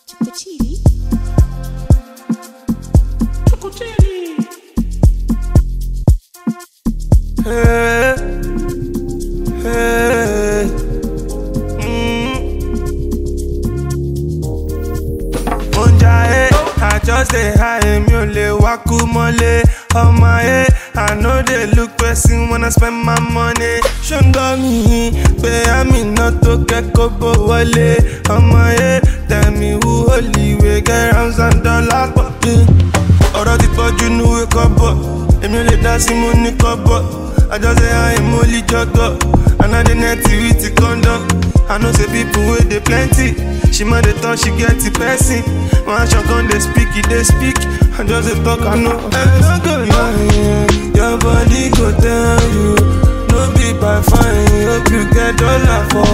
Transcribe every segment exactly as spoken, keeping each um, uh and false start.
Chukuchili. Chukuchili. Hey, hey, mm. Monjaye, I just say hi, mi ò lè wá kú mọ́lé. Ọmọ ayé, I know they look person when I spend my money. Ṣùgbọ́n mi pé àmì náà tó kẹ́kọ̀ọ́ bó wọlé. Ọmọ ayé, tell me who holy wey get rounds and dollars pọ̀. Ọ̀rọ̀ ti pọ̀jù níwé kọ́bọ̀, èmi ò lè dá sí mo ní kọ́bọ̀. I just say I am only juggle, and I dey net with the condom. I know say people wey dey plenty, she might dey talk, she get the person. When I shot gun, they speak, it they speak. I just dey talk, I know. I no go lie, your body go tell you. No be by fine, hope you get dollar for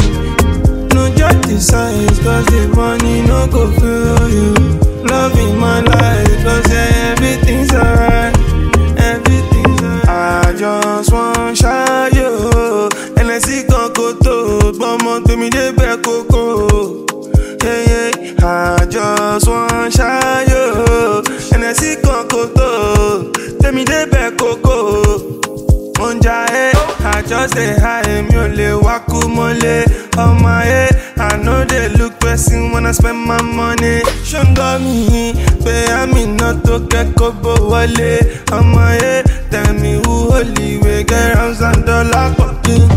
hand. No judge the size, cause the money no go feel you. Loving my life, cause yeah, everything's alright. Everything's alright. I just want shy you. And I see Kokoto, but mon to me de be Coco. Yeah, yeah. I just want shy you. And I see Kokoto, tell me de be Coco. Monjaye, I just say hi, mi ò lè wá kú mọ́lé. Ọmọ ayé, I know they look person when I spend my money. Ṣùgbọ́n mi pé àmì náà tó kẹ́kọ̀ọ́ bó wọlé. Ọmọ ayé, tell me who holy wey get rounds and dollars pọ̀.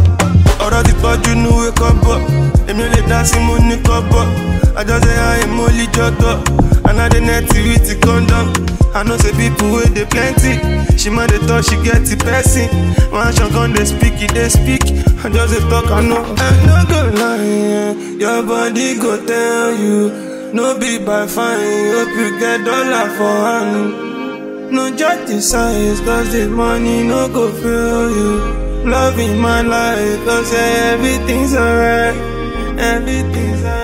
Ọ̀rọ̀ ti pọ̀jù níwé kọ́bọ̀, èmi ò lè dá sí mo ní kọ́bọ̀. I just say I am only juggle, and I dey net with the condom. I know say people wey dey plenty, she might dey talk, she get the person. When I shot gun, they speak, it they speak. I just dey talk, I know. I no go lie, your body go tell you. No be by fine, hope you get dollar for hand. No judge the size, cause the money no go feel you. Loving my life, cause yeah, everything's alright. Everything's alright.